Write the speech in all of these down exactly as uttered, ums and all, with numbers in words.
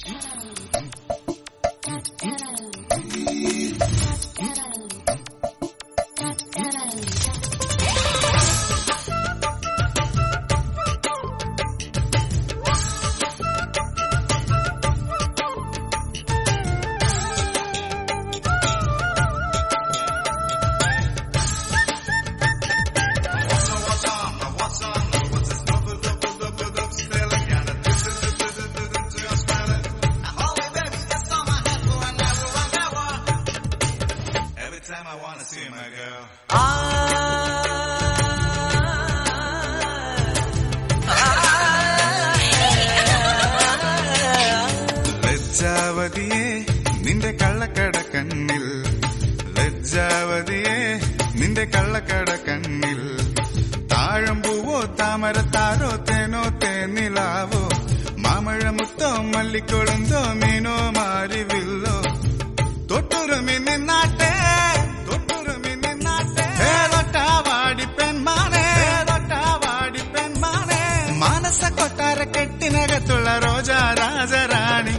ലജ്ജാവതിയെ നിന്റെ കള്ളക്കട കണ്ണിൽ, ലജ്ജാവതിയെ നിന്റെ കള്ളക്കട കണ്ണിൽ, താഴമ്പൂവോ താമരത്താരോ തേനോ തേനിലാവോ, മാമഴമുത്തോ മല്ലിക്കൊളുന്തോ മീനോ മാരിവില്ലോ, തൊട്ടുറുമി നിന്നാട്ടെ തൊട്ടുറുമി നിന്നാട്ടെ, തൊട്ടാവാടി പെൺമാനെ തൊട്ടാവാടി പെൺമാനെ, മാനസ കൊട്ടാര കെട്ടിനകത്തുള്ള റോജാ രാജറാണി.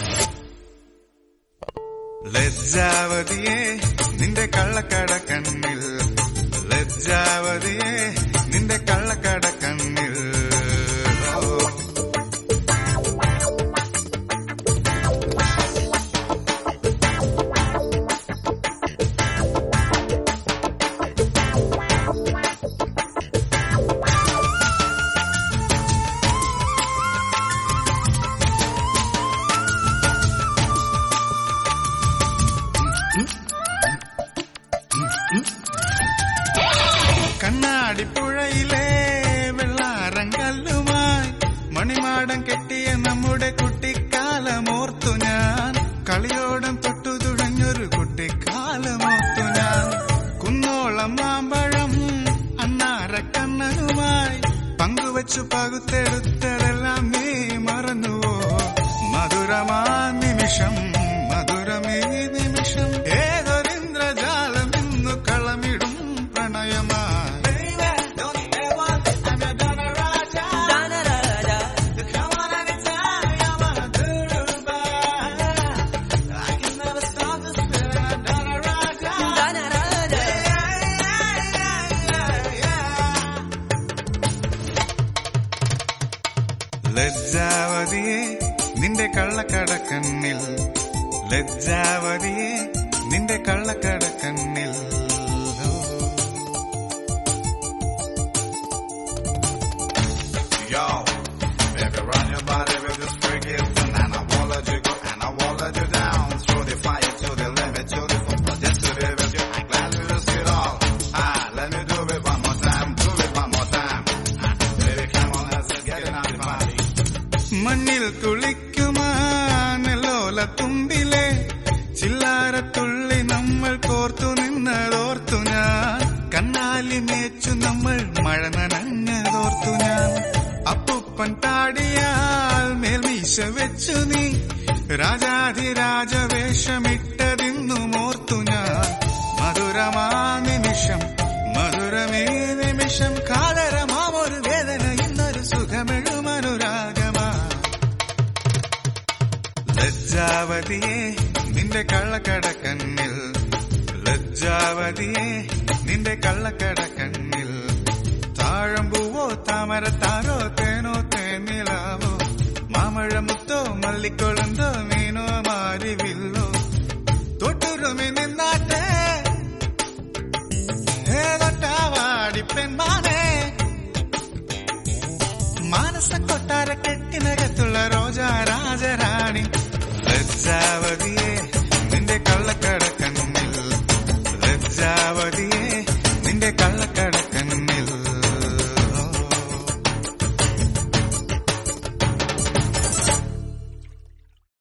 ലജ്ജാവതിയെ നിന്റെ കള്ളക്കട കണ്ണിൽ, ലജ്ജാവതിയെ നിന്റെ കള്ളക്കട കണ്ണിൽ. കണ്ണാടിപ്പുഴയിലെ വെള്ളാരങ്കല്ലുമായി മണിമാടം കെട്ടിയ നമ്മുടെ കുട്ടിക്കാലമോർത്തു ഞാൻ, കളിയോടം തൊട്ടു തുഴഞ്ഞൊരു കുട്ടിക്കാലമോർത്തു ഞാൻ. കുന്നോളം മാമ്പഴം അണ്ണാരക്കണ്ണനുമായി പങ്കുവച്ചു പകുത്തെടുത്തതെല്ലാം നീ മറന്നുവോ, മധുരമാ നിമിഷം മധുരമേ നിമിഷം, ഏതൊരിന്ദ്രജാലം ഇന്നു കളമിടും പ്രണയമായി. ലജ്ജാവതിയെ നിന്റെ കള്ളക്കട കണ്ണിൽ, ലജ്ജാവതിയെ നിന്റെ കള്ളക്കട കണ്ണിൽ. Yo, baby, run your body with this freaky thing, and I won't let you go, and I won't let you down. Throw the fire to the limit, to the full, just to live with you. I'm glad you risk it all. Ah, let me do it one more time, do it one more time. Ah, baby, come on, let's get it out the body. മണ്ണിൽ കുളിക്കുമാനലോല തുമ്പിലെ ചില്ലാരത്തുള്ളി നമ്മൾ കോർത്തു നിന്നതോർത്തു ഞാൻ, കണ്ണാലി മേച്ചു നമ്മൾ മഴ നനഞ്ഞതോർത്തു ഞാൻ. അപ്പൂപ്പൻ താടിയാൽ മേൽമീശ വെച്ചു നീ രാജാധിരാജവേഷമിട്ടതിന്നു മോർത്തു ഞാൻ. മധുരമാ നിമിഷം മധുരമേ നിമിഷം, കാതരമാമൊരു വേദന ഇന്നൊരു സുഖമെഴുമനുരാഗമാ. ലജ്ജാവതിയെ നിന്റെ കള്ളക്കട കണ്ണിൽ, ലജ്ജാവതിയെ നിന്റെ കള്ളക്കട കണ്ണിൽ, താഴമ്പൂവോ താമരത്താരോ തേനോ തേനിലാവോ, മാമഴമുത്തോ മല്ലിക്കൊളുന്തോ മീനോ മാരിവില്ലോ, തൊട്ടുറുമി നിന്നാട്ടെ തൊട്ടാവാടി പെൺമാനെ, മാനസ കൊട്ടാര കെട്ടിനകത്തുള്ള റോജാ രാജറാണി. ലജ്ജാവതിയെ